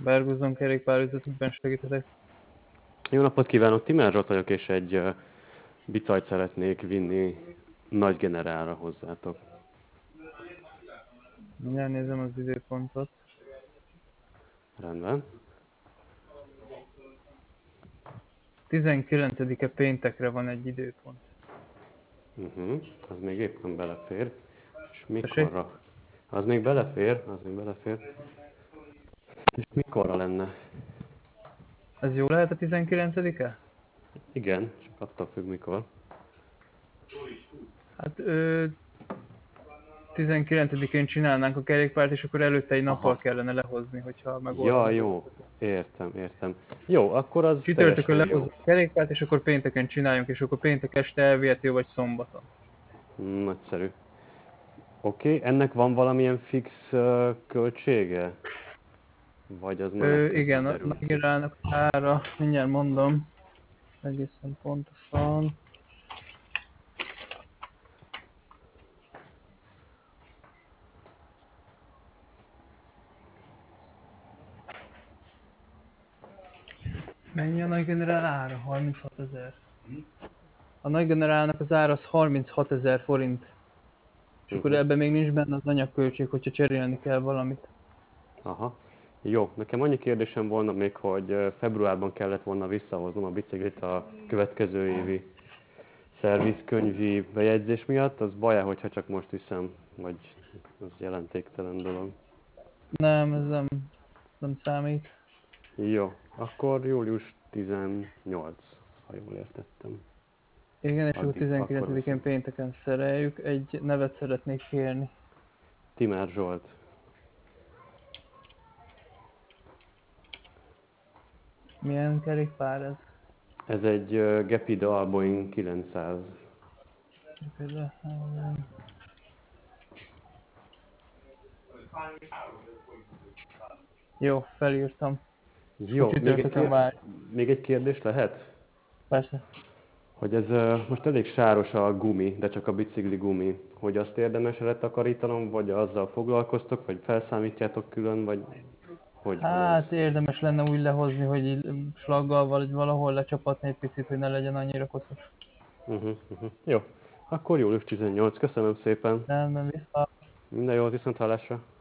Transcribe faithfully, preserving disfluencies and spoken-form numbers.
Berguzon kerékpárüzetükben segíthetek. Jó napot kívánok, Timár Zsolt vagyok, és egy uh, bicajt szeretnék vinni Nagy Generálra hozzátok. Mindjárt nézem az időpontot. Rendben. tizenkilencedike péntekre van egy időpont. Uh-huh. Az még éppen belefér. És Tessék? mikorra? Az még belefér, az még belefér. És mikorra lenne? Ez jó lehet a tizenkilencedike? Igen, csak attól függ mikor. Hát ö, tizenkilencedikén csinálnánk a kerékpárt, és akkor előtte egy nappal Aha. kellene lehozni, hogyha Ja, megoldható. jó. Értem, értem. Jó, akkor az Csütörtökön teljesen jó. lehozzuk a kerékpárt, és akkor pénteken csináljunk, és akkor péntek este elvihető, vagy szombaton. Nagyszerű. Oké, okay. Ennek van valamilyen fix uh, költsége? Vagy az menet Ö, közben igen, a derül ki? Nagygerának ára, mindjárt mondom, egészen pontosan. Mennyi a Nagygenerál ára? harminchatozezer. A Nagygenerálnak az ára az harminchatozezer forint. És akkor Uh-huh. ebben még nincs benne az anyagköltség, hogyha cserélni kell valamit. Aha. Jó, nekem annyi kérdésem volna még, hogy februárban kellett volna visszahoznom a biciklit a következő évi szervizkönyvi bejegyzés miatt. Az baj, hogyha csak most viszem, vagy az jelentéktelen dolog. Nem, ez nem, nem számít. Jó, akkor július tizennyolc, ha jól értettem. Igen, és akkor Addig, akkor tizenkilencedikén viszem. pénteken szereljük. Egy nevet szeretnék kérni. Timár Zsolt. Milyen kerékpár ez? Ez egy uh, Gepida Alboin kilencszáz. Például, jó, felírtam. És akkor Jó, még egy, csütörtökön kér... várj. még egy kérdés lehet? Persze. Hogy ez uh, most elég sáros a gumi, de csak a bicikli gumi. Hogy azt érdemes letakarítanom, vagy azzal foglalkoztok, vagy felszámítjátok külön, vagy hogy van Hát ez? érdemes lenne úgy lehozni, hogy így slaggal vagy valahol lecsapatni egy picit, hogy ne legyen annyira koszos. Uh-huh, uh-huh. Jó, akkor július tizennyolc. Köszönöm szépen. Rendben, vissza. Minden jót, viszont hallásra.